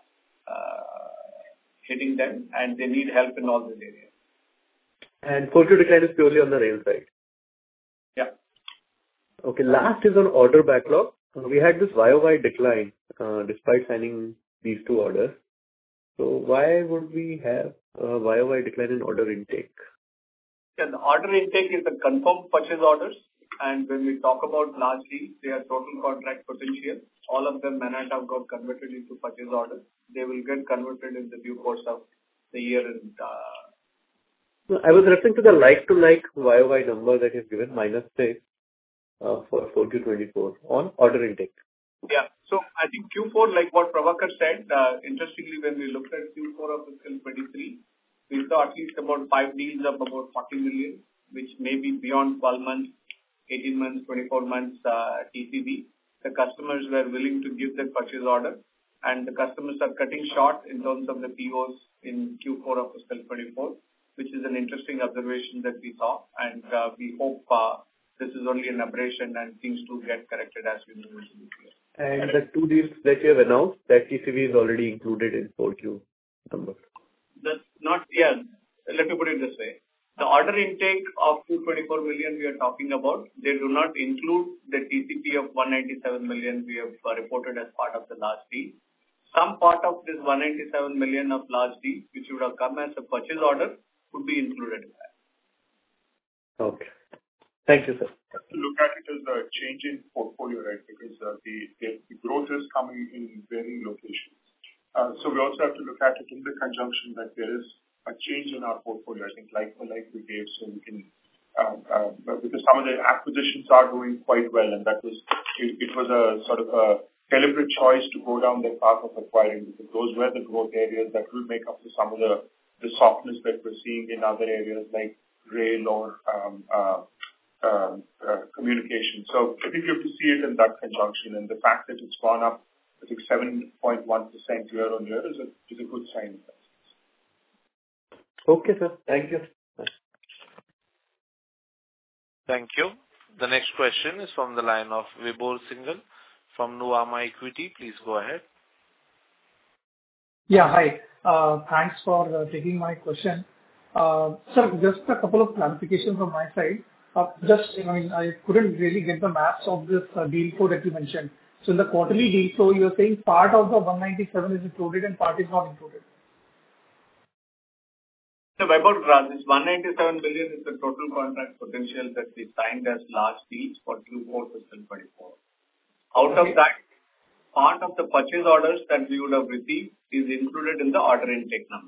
hitting them, and they need help in all these areas. And 4Q decline is purely on the rail side. Yeah. Okay. Last is on order backlog. We had this YOY decline despite signing these two orders. So why would we have a YOY decline in order intake? Yeah, the order intake is the confirmed purchase orders. And when we talk about large deals, they are total contract potential. All of them may not have got converted into purchase orders. They will get converted in the due course of the year. And I was referring to the like-to-like YOY number that is given, -6 for 4Q24 on order intake. Yeah. So I think Q4, like what Prabhakar said, interestingly, when we looked at Q4 of fiscal 23, we saw at least about 5 deals of about 40 million, which may be beyond 12 months, 18 months, 24 months TCV. The customers were willing to give the purchase order, and the customers are cutting short in terms of the POs in Q4 of fiscal 24, which is an interesting observation that we saw. And we hope this is only an aberration and things to get corrected as we move into this year. And the 2 deals that you have announced, that TCV is already included in 4Q number. That's not, yeah, let me put it this way. The order intake of 224 million we are talking about, they do not include the TCP of 197 million we have reported as part of the large deal. Some part of this 197 million of large deal, which would have come as a purchase order, would be included in that. Okay. Thank you, sir. To look at it as a change in portfolio, right? Because the growth is coming in varying locations. So we also have to look at it in the conjunction that there is a change in our portfolio. I think like we gave, so we can because some of the acquisitions are doing quite well, and that was it was a sort of a deliberate choice to go down the path of acquiring, because those were the growth areas that will make up for some of the softness that we're seeing in other areas like rail or communication. So I think you have to see it in that conjunction, and the fact that it's gone up, I think 7.1% year on year is a good sign. Okay, sir. Thank you. Thank you. The next question is from the line of Vibhor Singhal from Nuvama Equity. Please go ahead. Yeah, hi. Thanks for taking my question. Sir, just a couple of clarifications from my side. I couldn't really get the maths of this deal flow that you mentioned. So in the quarterly deal flow, you're saying part of the 197 is included and part is not included. So about this 197 billion is the total contract potential that we signed as large deals for Q4 fiscal 24. Out of that, part of the purchase orders that we would have received is included in the order intake number.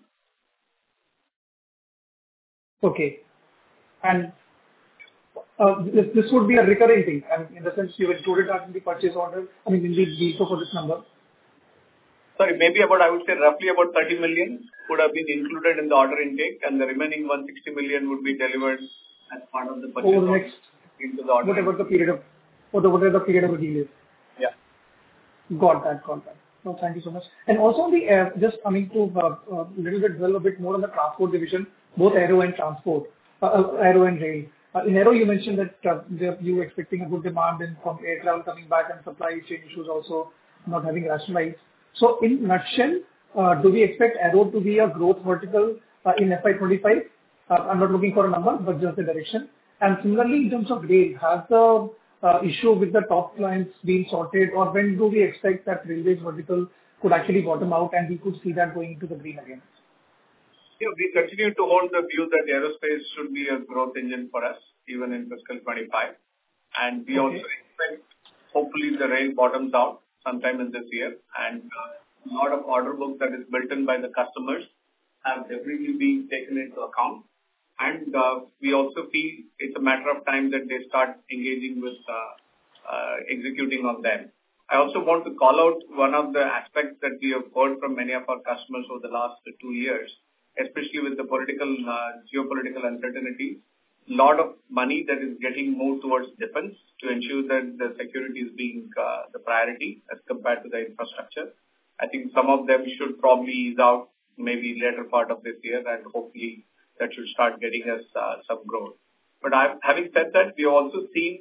Okay. And this would be a recurring thing. And in the sense you included that in the purchase order, in the deal flow for this number. Sorry, maybe about, I would say roughly about 30 million would have been included in the order intake, and the remaining 160 million would be delivered as part of the purchase order into the order. Whatever the period of the deal is. Yeah. Got that. So thank you so much. And also on the just coming to a little bit, a bit more on the transport division, both aero and transport, aero and rail. In aero, you mentioned that you were expecting a good demand from air travel coming back and supply chain issues also not having rationalized. So in nutshell, do we expect aero to be a growth vertical in FY25? I'm not looking for a number, but just the direction. And similarly, in terms of rail, has the issue with the top clients been sorted, or when do we expect that railways vertical could actually bottom out and we could see that going into the green again? Yeah, we continue to hold the view that aerospace should be a growth engine for us, even in fiscal 25. And we also expect, hopefully, the rail bottoms out sometime in this year. And a lot of order book that is built in by the customers have definitely been taken into account. And we also feel it's a matter of time that they start engaging with executing on them. I also want to call out one of the aspects that we have heard from many of our customers over the last 2 years, especially with the geopolitical uncertainty. A lot of money that is getting moved towards defense to ensure that the security is being the priority as compared to the infrastructure. I think some of them should probably ease out maybe later part of this year, and hopefully that should start getting us some growth. But having said that, we also see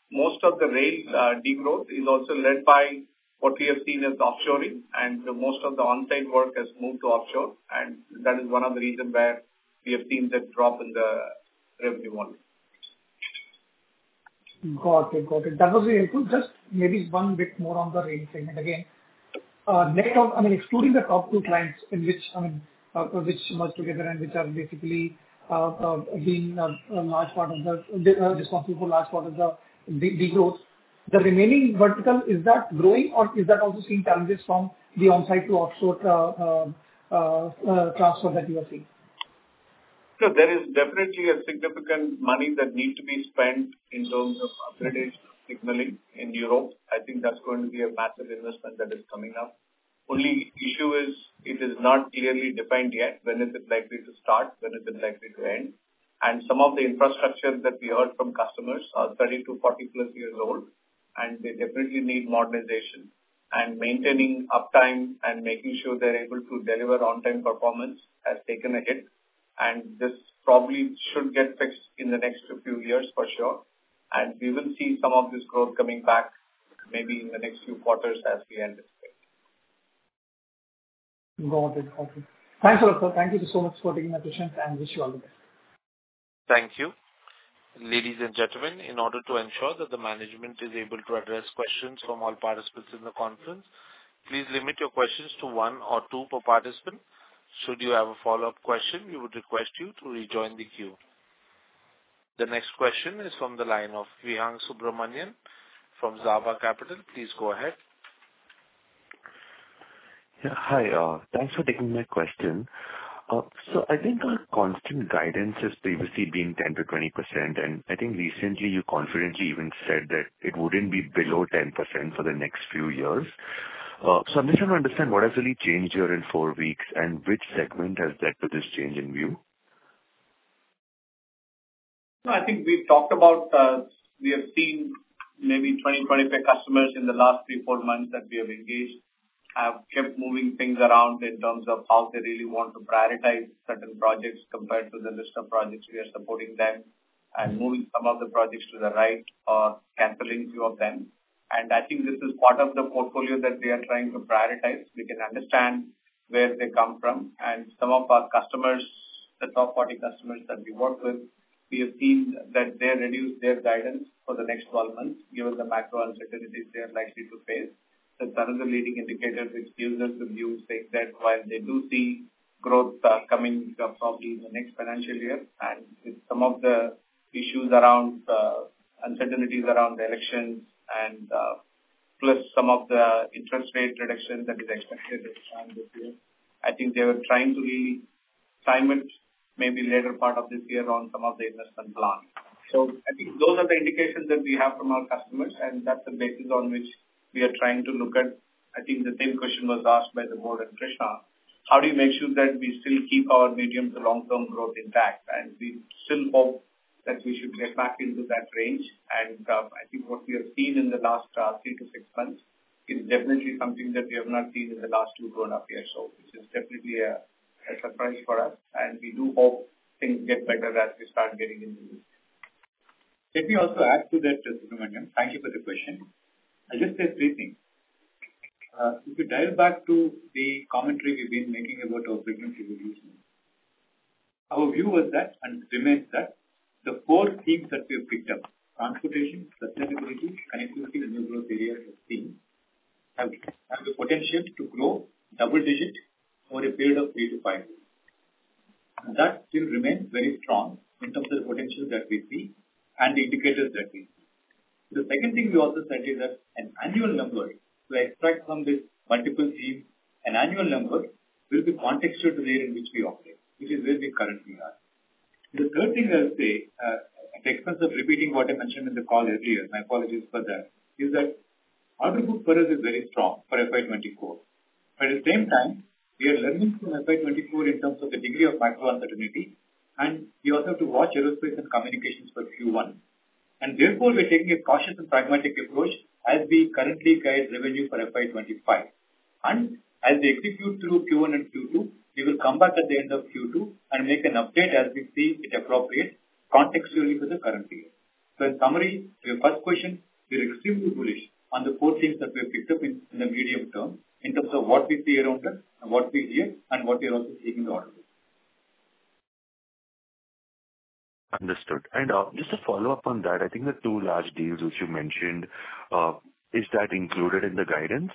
most of the rail degrowth is also led by what we have seen as offshoring, and most of the on-site work has moved to offshore, and that is one of the reasons where we have seen the drop in the revenue volume. Got it. That was very helpful. Just maybe one bit more on the rail segment again. Excluding the top two clients in which, which merged together and which are basically being a large part of the responsible for large part of the degrowth. The remaining vertical, is that growing or is that also seeing challenges from the on-site to offshore transfer that you are seeing? So there is definitely a significant money that needs to be spent in terms of upgradation signaling in Europe. I think that's going to be a massive investment that is coming up. Only issue is it is not clearly defined yet. When is it likely to start? When is it likely to end? And some of the infrastructure that we heard from customers are 30 to 40 plus years old, and they definitely need modernization. And maintaining uptime and making sure they're able to deliver on-time performance has taken a hit. And this probably should get fixed in the next few years for sure. And we will see some of this growth coming back maybe in the next few quarters as we anticipate. Got it. Thanks a lot, sir. Thank you so much for taking my questions and wish you all the best. Thank you. Ladies and gentlemen, in order to ensure that the management is able to address questions from all participants in the conference, please limit your questions to one or two per participant. Should you have a follow-up question, we would request you to rejoin the queue. The next question is from the line of Vihang Subramanian from Zava Capital. Please go ahead. Yeah, hi. Thanks for taking my question. So I think our constant guidance has previously been 10 to 20%, and I think recently you confidently even said that it wouldn't be below 10% for the next few years. So I'm just trying to understand what has really changed here in 4 weeks and which segment has led to this change in view? No, I think we've talked about, we have seen maybe 20, 25 customers in the last 3-4 months that we have engaged, have kept moving things around in terms of how they really want to prioritize certain projects compared to the list of projects we are supporting them, and moving some of the projects to the right or cancelling few of them. And I think this is part of the portfolio that we are trying to prioritize. We can understand where they come from, and some of our customers, the top 40 customers that we work with, we have seen that they reduce their guidance for the next 12 months, given the macro uncertainties they are likely to face. That's another leading indicator which gives us the view saying that while they do see growth coming probably in the next financial year, and with some of the issues around uncertainties around the elections and plus some of the interest rate reduction that is expected at the time this year, I think they were trying to really time it maybe later part of this year on some of the investment plan. So I think those are the indications that we have from our customers, and that's the basis on which we are trying to look at. I think the same question was asked by the board and Krishna. How do you make sure that we still keep our medium to long-term growth intact? And we still hope that we should get back into that range. And I think what we have seen in the last 3 to 6 months is definitely something that we have not seen in the last 2.5 years. So which is definitely a surprise for us. And we do hope things get better as we start getting into this. Let me also add to that, Subramanian. Thank you for the question. I'll just say 3 things. If you dial back to the commentary we've been making about our business evolution, our view was that, and remains that, the 4 themes that we have picked up, transportation, sustainability, connectivity, and new growth areas of themes, have the potential to grow double-digit over a period of 3 to 5 years. And that still remains very strong in terms of the potential that we see and the indicators that we see. The second thing we also said is that an annual number, to extract from this multiple themes, an annual number will be contextual to the area in which we operate, which is where we currently are. The third thing I'll say, at the expense of repeating what I mentioned in the call earlier, my apologies for that, is that order book for us is very strong for FY24. But at the same time, we are learning from FY24 in terms of the degree of macro uncertainty, and we also have to watch aerospace and communications for Q1. And therefore, we're taking a cautious and pragmatic approach as we currently guide revenue for FY25. And as we execute through Q1 and Q2, we will come back at the end of Q2 and make an update as we see it appropriate contextually for the current year. So in summary, to your first question, we are extremely bullish on the 4 things that we have picked up in the medium term in terms of what we see around us, and what we hear, and what we are also seeing in the order book. Understood. And just a follow-up on that, I think the 2 large deals which you mentioned, is that included in the guidance?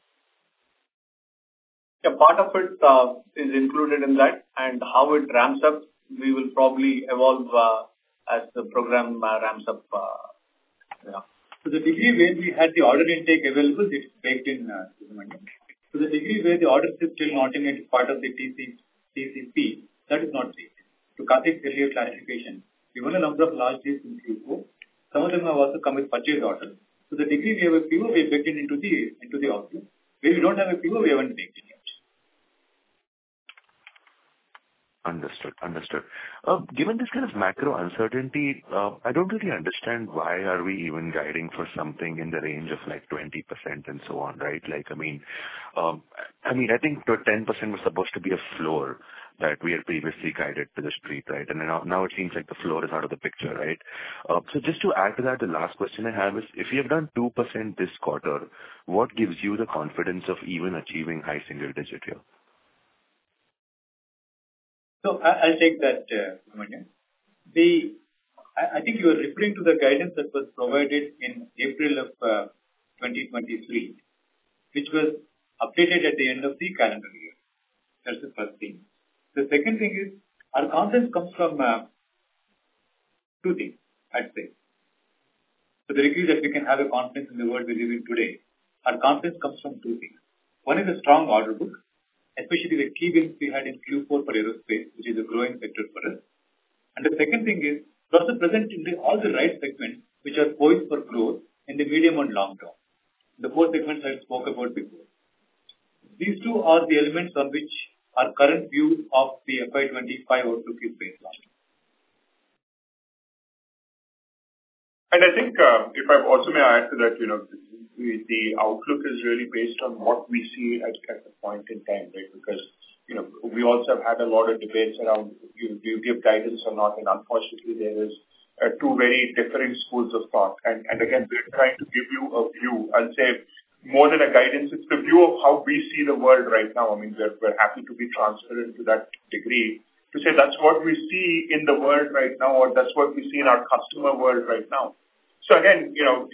Yeah, part of it is included in that, and how it ramps up, we will probably evolve as the program ramps up. Yeah. To the degree where we had the order intake available, it's baked in. To the degree where the order is still not in it, part of the TCP, that is not baked. To Karthik's earlier clarification, we won a number of large deals in Q4. Some of them have also come with purchase orders. To the degree we have a PO, we have baked it into the outlook. Where we don't have a PO, we haven't baked it yet. Understood. Given this kind of macro uncertainty, I don't really understand why are we even guiding for something in the range of like 20% and so on, right? Like, I think 10% was supposed to be a floor that we had previously guided to the street, right? And now it seems like the floor is out of the picture, right? So just to add to that, the last question I have is, if you have done 2% this quarter, what gives you the confidence of even achieving high single digit here? So I'll take that, Subramanian. I think you are referring to the guidance that was provided in April of 2023, which was updated at the end of the calendar year. That's the first thing. The second thing is, our confidence comes from 2 things, I'd say. So the degree that we can have a confidence in the world we live in today, our confidence comes from 2 things. One is a strong order book, especially the key wins we had in Q4 for aerospace, which is a growing sector for us. And the second thing is, we're also present in all the right segments which are poised for growth in the medium and long term. The 4 segments I spoke about before. These 2 are the elements on which our current view of the FY25 outlook is based on. And I think, if I also may add to that, the outlook is really based on what we see at the point in time, right? Because, we also have had a lot of debates around, do you give guidance or not? And unfortunately, there is 2 very different schools of thought. And again, we're trying to give you a view. I'll say more than a guidance, it's the view of how we see the world right now. I mean, we're happy to be transparent to that degree, to say that's what we see in the world right now, or that's what we see in our customer world right now. So again,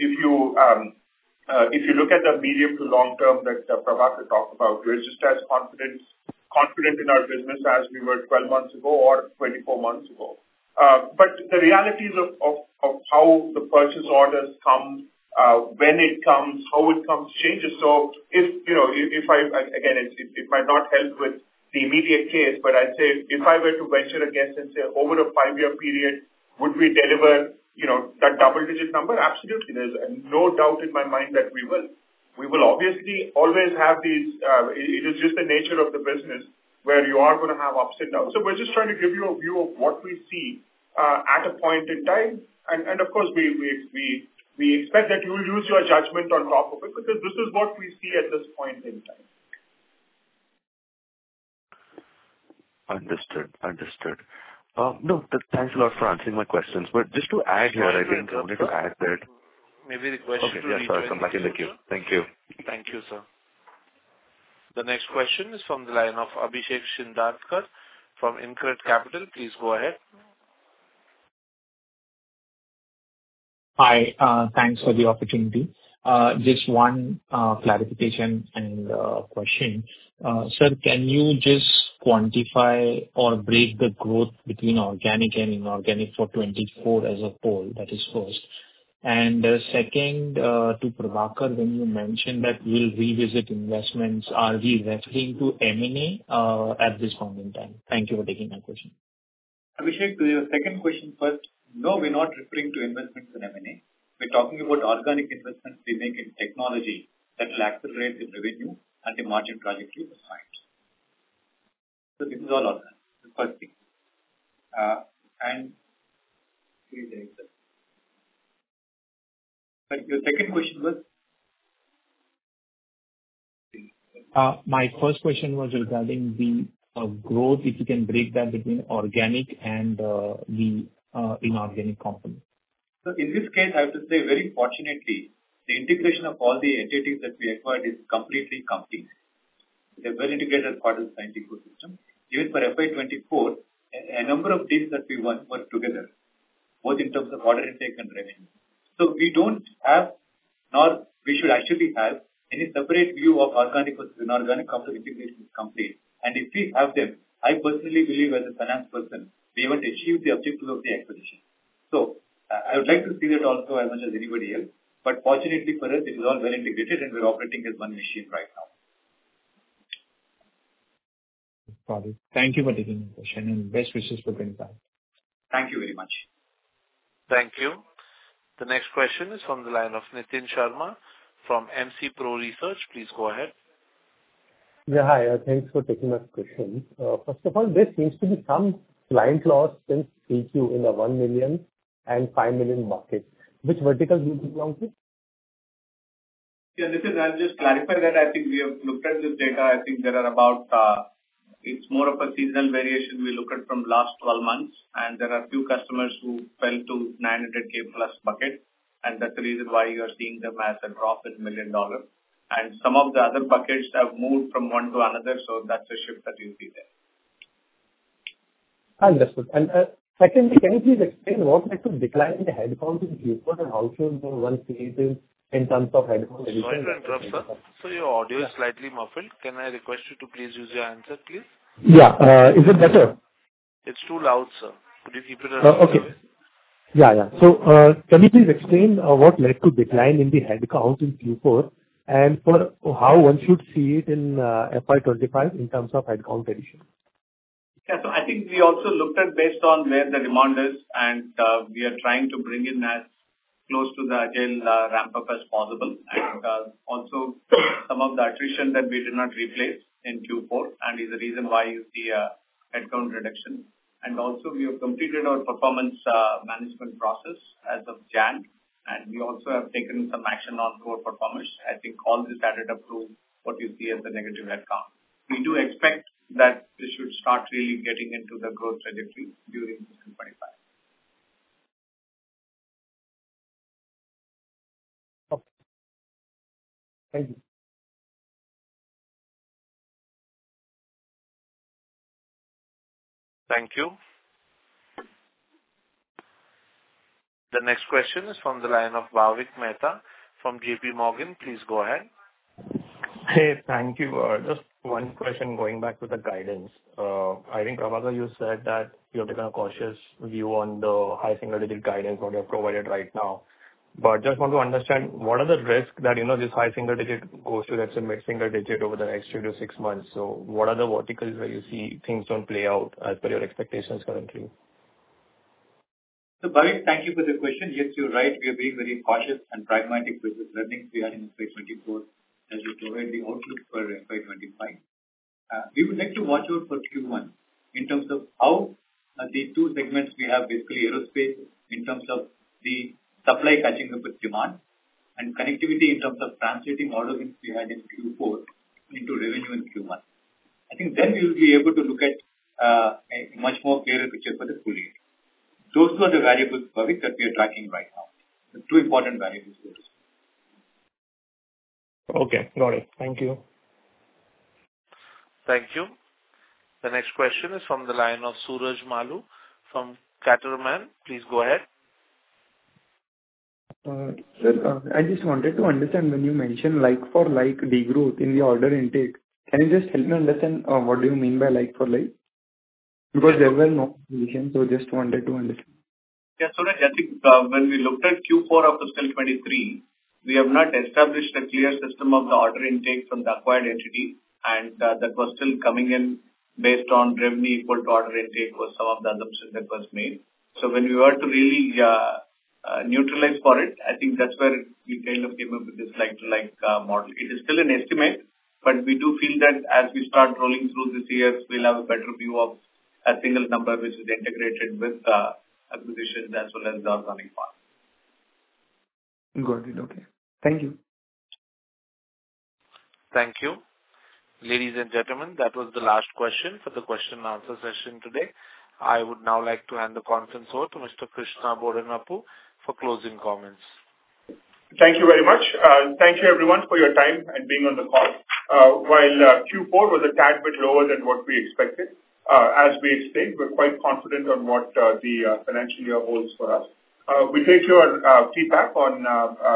if you look at the medium to long term that Prabhakar talked about, we're just as confident in our business as we were 12 months ago or 24 months ago. But the realities of how the purchase orders come, when it comes, how it comes, changes. So it might not help with the immediate case, but I'd say if I were to venture a guess and say over a 5-year period, would we deliver that double-digit number? Absolutely. There's no doubt in my mind that we will. We will obviously always have these, it is just the nature of the business where you are going to have ups and downs. So we're just trying to give you a view of what we see at a point in time. And of course, we expect that you will use your judgment on top of it, because this is what we see at this point in time. Understood. Thanks a lot for answering my questions. But just to add here, I think I wanted to add that. Maybe the question. Okay, yes, sir. Come back in the queue. Thank you. Thank you, sir. The next question is from the line of Abhishek Shindadkar from InCred Capital. Please go ahead. Hi, thanks for the opportunity. Just one clarification and question. Sir, can you just quantify or break the growth between organic and inorganic for 24 as a whole? That is first. And second, to Prabhakar, when you mentioned that we'll revisit investments, are we referring to M&A at this point in time? Thank you for taking my question. Abhishek, to your second question first, no, we're not referring to investments in M&A. We're talking about organic investments we make in technology that will accelerate the revenue and the margin trajectory of the science. So this is all organic, the first thing. But your second question was? My first question was regarding the growth, if you can break that between organic and the inorganic component. So in this case, I have to say very fortunately, the integration of all the entities that we acquired is completely complete. They're well integrated as part of the Cyient ecosystem. Even for FY24, a number of deals that we won were together, both in terms of order intake and revenue. So we don't have, nor we should actually have, any separate view of organic versus inorganic after integration is complete. And if we have them, I personally believe as a finance person, we haven't achieved the objective of the acquisition. So I would like to see that also as much as anybody else. But fortunately for us, it is all well integrated and we're operating as one machine right now. Got it. Thank you for taking the question and best wishes for 25. Thank you very much. Thank you. The next question is from the line of Nitin Sharma from MC Pro Research. Please go ahead. Yeah, hi. Thanks for taking my question. First of all, there seems to be some client loss since CQ in the 1 million and 5 million bucket. Which verticals do you belong to? Yeah, Nitin, I'll just clarify that. I think we have looked at this data. I think there are about, it's more of a seasonal variation we look at from last 12 months. And there are few customers who fell to 900K plus bucket. And that's the reason why you are seeing them as a drop in $1 million. And some of the other buckets have moved from one to another. So that's a shift that you see there. Understood. And secondly, can you please explain what led to decline in the headcount in Q4 and how should one see it in terms of headcount addition? Sorry to interrupt, sir. So your audio is slightly muffled. Can I request you to please use your answer, please? Yeah. Is it better? It's too loud, sir. Could you keep it okay. Yeah. So can you please explain what led to decline in the headcount in Q4 and for how one should see it in FY25 in terms of headcount addition? Yeah, so I think we also looked at based on where the demand is, and we are trying to bring in as close to the agile ramp-up as possible. And also some of the attrition that we did not replace in Q4, and is the reason why you see a headcount reduction. And also we have completed our performance management process as of Jan, and we also have taken some action on core performance. I think all this added up to what you see as the negative headcount. We do expect that this should start really getting into the growth trajectory during fiscal 25. Okay. Thank you. Thank you. The next question is from the line of Bhavik Mehta from JP Morgan. Please go ahead. Hey, thank you. Just one question going back to the guidance. I think, Prabhakar, you said that you have taken a cautious view on the high single-digit guidance what you have provided right now. But just want to understand what are the risks that, this high single-digit goes to, let's say, mid-single-digit over the next 3 to 6 months. So what are the verticals where you see things don't play out as per your expectations currently? So, Bhavik, thank you for the question. Yes, you're right. We are being very cautious and pragmatic with the learnings we had in FY24 as we provide the outlook for FY25. We would like to watch out for Q1 in terms of how the two segments we have, basically aerospace, in terms of the supply catching up with demand, and connectivity in terms of translating order wins we had in Q4 into revenue in Q1. I think then we will be able to look at a much more clearer picture for the full year. Those two are the variables, Bhavik, that we are tracking right now. The two important variables. Okay, got it. Thank you. Thank you. The next question is from the line of Suraj Malu from Caterman. Please go ahead. Sir, I just wanted to understand when you mention like-for-like degrowth in the order intake. Can you just help me understand what do you mean by like-for-like? Because there were no acquisitions, so just wanted to understand. Yeah, Suraj, I think when we looked at Q4 of fiscal 23, we have not established a clear system of the order intake from the acquired entity, and that was still coming in based on revenue equal to order intake was some of the assumptions that was made. So when we were to really neutralize for it, I think that's where we kind of came up with this like-to-like model. It is still an estimate, but we do feel that as we start rolling through this year, we'll have a better view of a single number which is integrated with acquisitions as well as the organic part. Got it. Okay. Thank you. Thank you. Ladies and gentlemen, that was the last question for the question and answer session today. I would now like to hand the conference over to Mr. Krishna Bodanapu for closing comments. Thank you very much. Thank you everyone for your time and being on the call. While Q4 was a tad bit lower than what we expected, as we explained, we're quite confident on what the financial year holds for us. We take your feedback on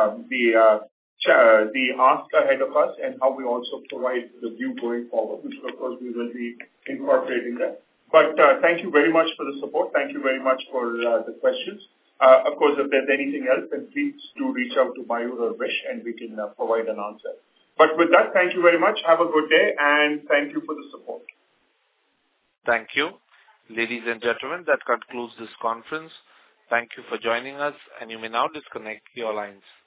the ask ahead of us and how we also provide the view going forward, which of course we will be incorporating that. But thank you very much for the support. Thank you very much for the questions. Of course, if there's anything else, then please do reach out to Mayur or Vish and we can provide an answer. But with that, thank you very much. Have a good day and thank you for the support. Thank you. Ladies and gentlemen, that concludes this conference. Thank you for joining us and you may now disconnect your lines.